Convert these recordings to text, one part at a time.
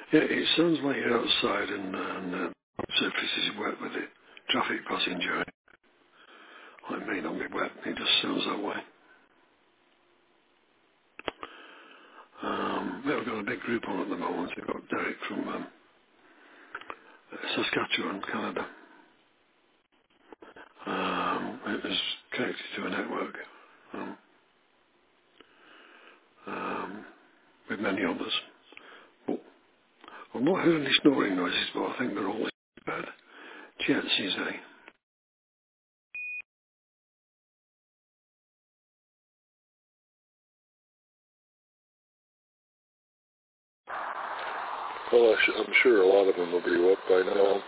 Yeah, it sounds like you're outside and surface is wet with it. Traffic passing during. Well, it may not be wet, it just sounds that way. We've got a big group on at the moment. We've got Derek from Saskatchewan, Canada. It is connected to a network with many others. But I've not heard any snoring noises, but I think they're all bad. GNCZ. Well, I'm sure a lot of them will be up by now.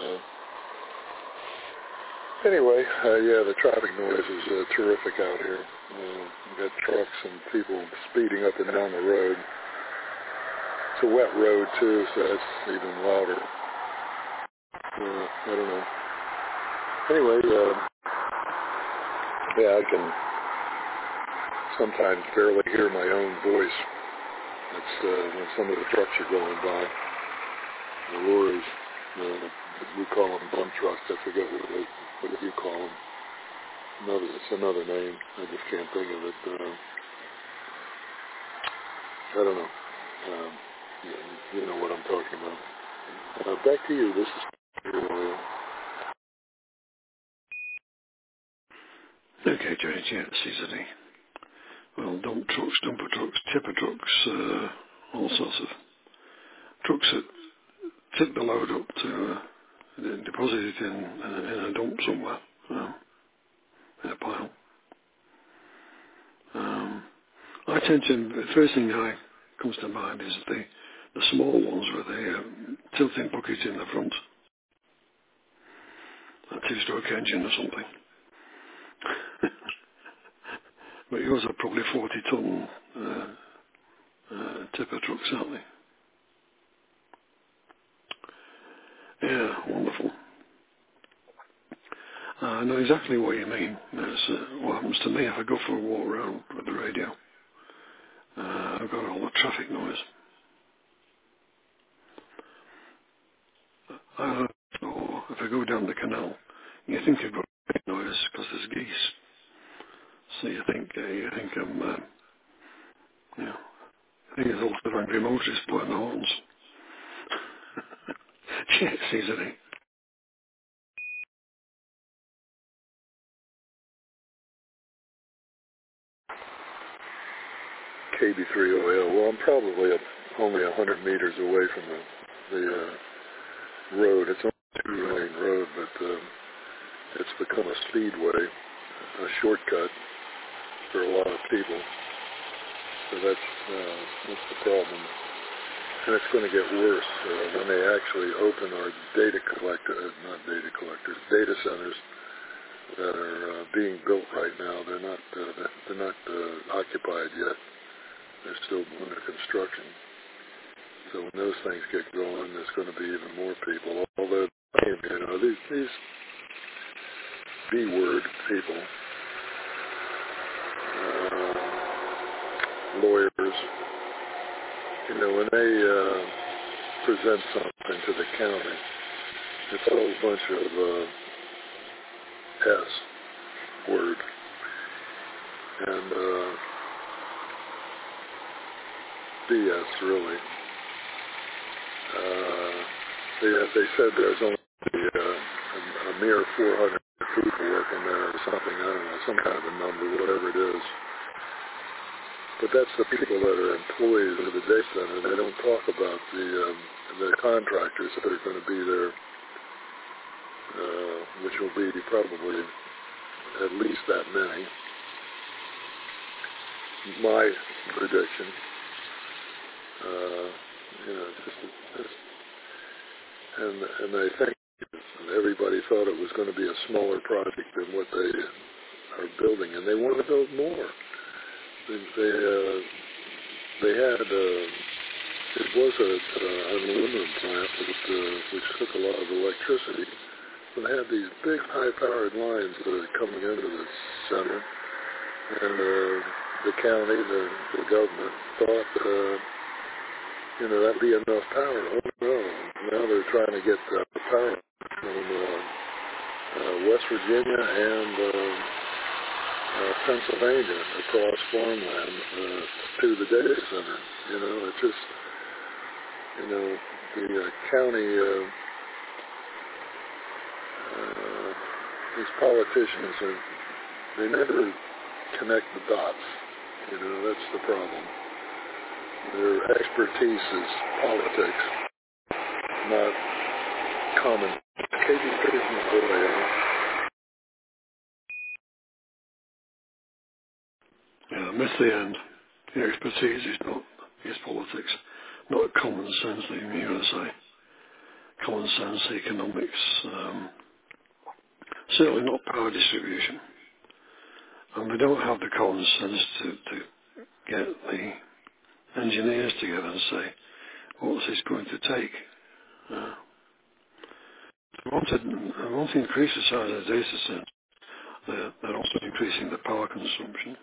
Anyway, yeah, the traffic noise is terrific out here. You've got trucks and people speeding up and down the road. It's a wet road, too, so it's even louder. I don't know. Anyway, yeah, I can sometimes barely hear my own voice. That's when some of the trucks are going by. The lorries, we call them dump trucks. I forget what you call them. It's another name. I just can't think of it. I don't know. You know what I'm talking about. Back to you. This is Okay, Johnny, GNCZ. Well, dump trucks, dumper trucks, tipper trucks, all sorts of trucks that tip the load up to deposit it in a dump somewhere, in a pile. I tend to, the first thing that comes to mind is the small ones with the tilting bucket in the front, a two-stroke engine or something. But yours are probably 40-ton tipper trucks, aren't they? Yeah, wonderful. I know exactly what you mean. That's what happens to me if I go for a walk around with the radio. I've got all the traffic noise. Or if I go down the canal, you think you've got traffic noise because there's geese. So you think I'm, I think it's all the angry motorists blowing the horns. Shit, seasoning. KB3OL. Well, I'm probably only 100 meters away from the road. It's only a two-lane road, but it's become a speedway, a shortcut for a lot of people. So that's the problem. And it's going to get worse when they actually open our data centers that are being built right now. They're not occupied yet. They're still under construction. So when those things get going, there's going to be even more people. Although, these B-word people, lawyers, when they present something to the county, it's a whole bunch of S word. And BS, really. They said there's only a mere 400 people working there or something. I don't know, some kind of a number, whatever it is. But that's the people that are employees of the data center. They don't talk about the contractors that are going to be there, which will be probably at least that many. My prediction. And I think everybody thought it was going to be a smaller project than what they are building, and they want to build more. They had it was an aluminum plant which took a lot of electricity, and they had these big high-powered lines that are coming into the center, and the county, the government thought that'd be enough power. Oh no, now they're trying to get power from West Virginia and Pennsylvania across farmland to the data center. It's just, the county, these politicians they never connect the dots. That's the problem. Their expertise is politics, not common. Yeah, miss the end. The expertise is politics, not common sense. You're going to say common sense economics. Certainly not power distribution. And we don't have the common sense to get the engineers together and say, what's this going to take? They want to increase the size of the data center. They're also increasing the power consumption.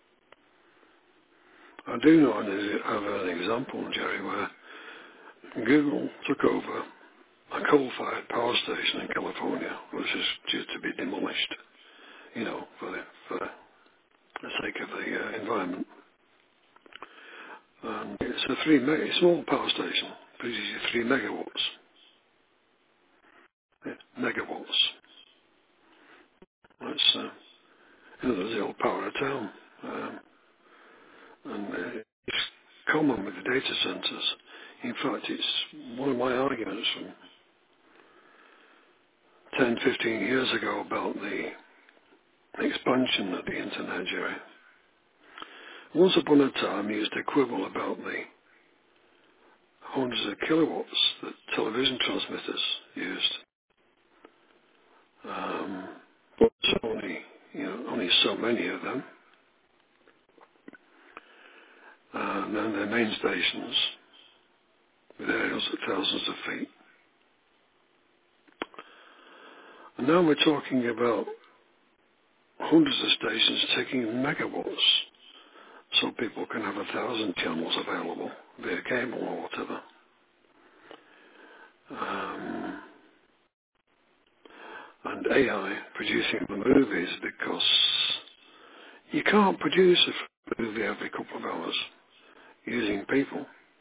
I do know of an example, Jerry, where Google took over a coal-fired power station in California, which is due to be demolished, for the sake of the environment. And it's a small power station, produces 3 megawatts. Megawatts. That's there's the old power of town. And it's common with the data centers. In fact, it's one of my arguments from 10, 15 years ago about the expansion of the internet, Jerry. Once upon a time, I used to quibble about the hundreds of kilowatts that television transmitters used. But only so many of them. And then their main stations with aerials at thousands of feet. And now we're talking about hundreds of stations taking megawatts, so people can have 1,000 channels available via cable or whatever. And AI producing the movies, because you can't produce a movie every couple of hours using people.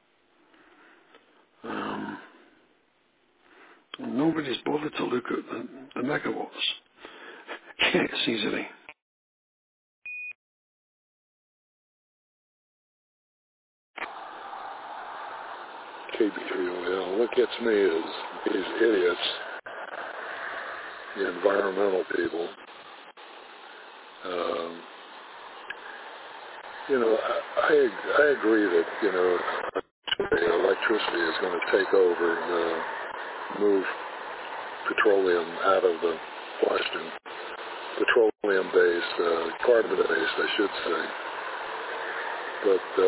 And nobody's bothered to look at the megawatts. It's easily. KB3OL. What gets me is these idiots, the environmental people. I agree that electricity is going to take over and move petroleum out of the question. Petroleum-based, carbon-based, I should say. But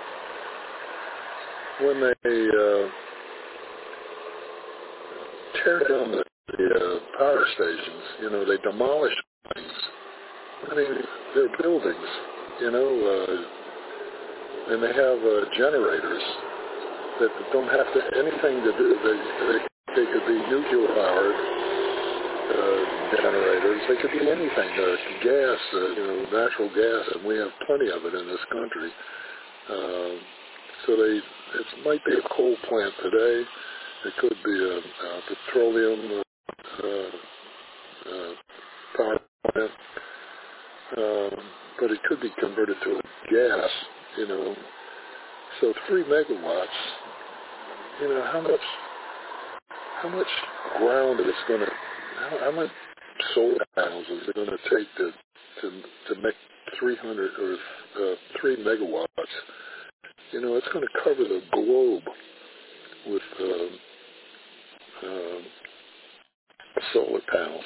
when they tear down the power stations, they demolish things. I mean, they're buildings, and they have generators that don't have anything to do. They could be nuclear-powered generators. They could be anything. Gas, natural gas, and we have plenty of it in this country. So it might be a coal plant today. It could be a petroleum power plant. But it could be converted to gas, So 3 megawatts, how much ground is going to, how much solar panels is it going to take to make 300 or 3 megawatts? It's going to cover the globe with solar panels.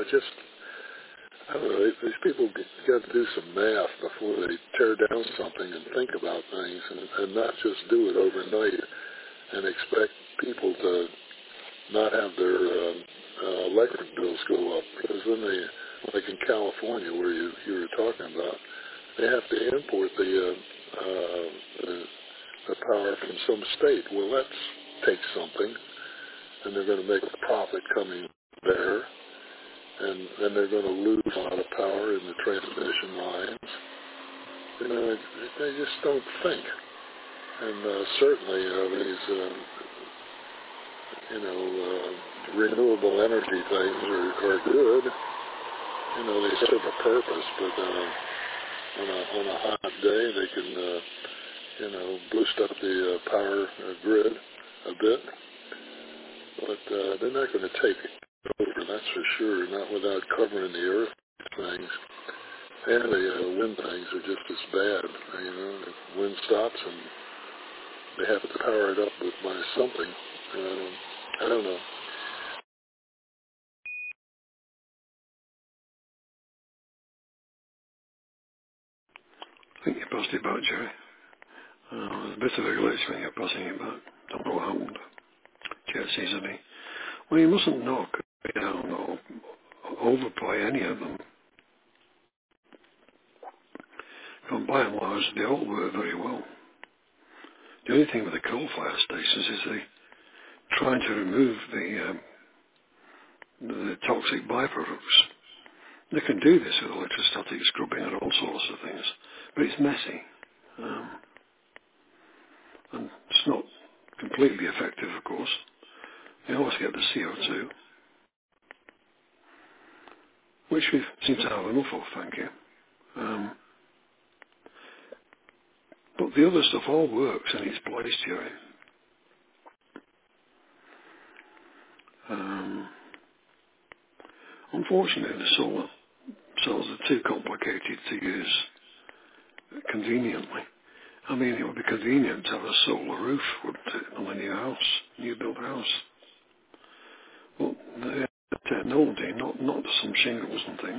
I don't know, these people got to do some math before they tear down something and think about things and not just do it overnight and expect people to not have their electric bills go up. Because then like in California where you were talking about, they have to import the the power from some state. Well, that takes something, and they're going to make a profit coming there, and then they're going to lose a lot of power in the transmission lines. You know, they just don't think. And certainly these, renewable energy things are good. You know, they serve a purpose, but on a hot day, they can, boost up the power grid a bit. But they're not going to take over, that's for sure, not without covering the earth things. And the wind things are just as bad. You know, if wind stops and they have to power it up by something. I don't know. I think you passed it back, Jerry. There's a bit of a glitch when you're passing it back. Don't know what happened. Jet seasoning. Well, you mustn't knock it down or overplay any of them. And by and large, they all work very well. The only thing with the coal-fired stations is they trying to remove the toxic byproducts. They can do this with electrostatic scrubbing and all sorts of things, but it's messy. And it's not completely effective, of course. You always get the CO2, which we seem to have enough of, thank you. But the other stuff all works in its place, Jerry. Unfortunately, the solar cells are too complicated to use conveniently. I mean, it would be convenient to have a solar roof, wouldn't it, on a new built house. Well, the technology, not some shingles and things.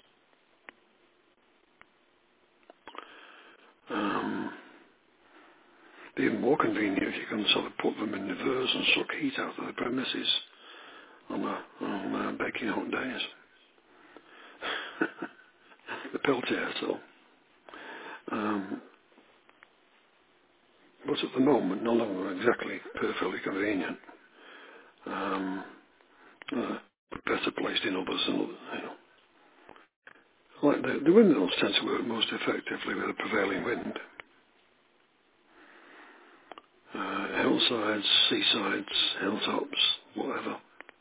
It'd be even more convenient if you can sort of put them in reverse and suck heat out of the premises on baking hot days. The Peltier cell. But at the moment, none of them are exactly perfectly convenient. Better placed in others, and like the windmills tend to work most effectively with the prevailing wind. Hillsides, seasides, hilltops, whatever.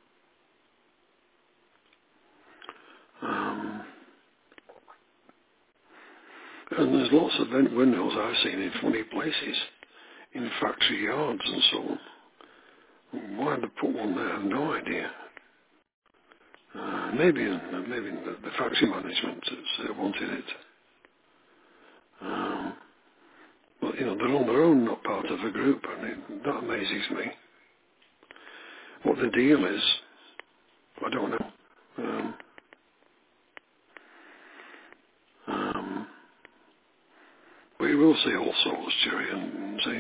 And there's lots of windmills I've seen in funny places, in factory yards and so on. Why they put one there, I have no idea. Maybe the factory management has wanted it. But, they're on their own, not part of a group, and that amazes me. What the deal is, I don't know. But you will see all sorts, Jerry, and say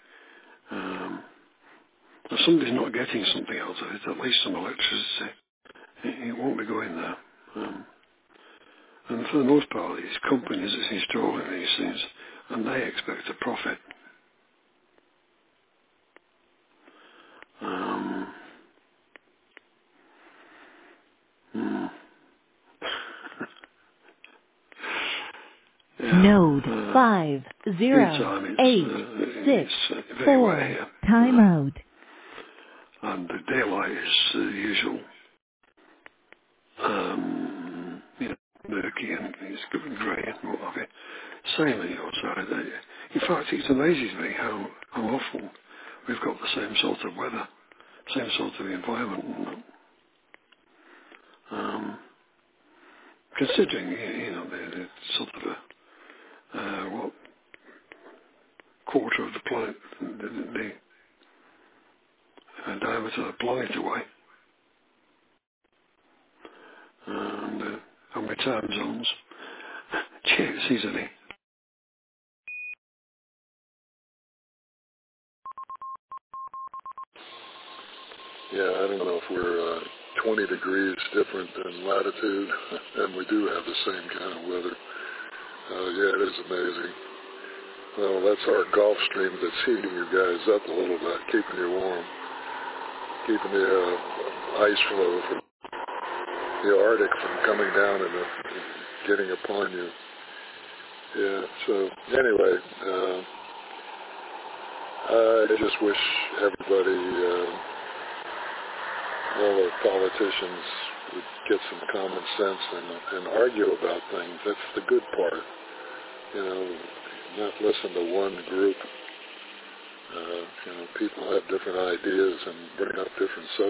if somebody's not getting something out of it, at least some electricity, it won't be going there. And for the most part, it's companies that's installing these things, and they expect a profit. Yeah, Node 5086 4 timeout. And the daylight is the usual, murky and it's grey and what have you. Same on your side. In fact, it amazes me how often we've got the same sort of weather, same sort of environment. Considering, the sort of what quarter of the planet, the diameter of the planet away, and how many time zones. Cheers, easily. Yeah, I don't know if we're 20 degrees different in latitude, and we do have the same kind of weather. Yeah, it is amazing. Well, that's our Gulf Stream that's heating you guys up a little bit, keeping you warm, keeping the ice flow from the Arctic from coming down and getting upon you. Yeah, so anyway, I just wish everybody, all the politicians would get some common sense and argue about things. That's the good part. You know, not listen to one group. You know, people have different ideas and bring up different subjects.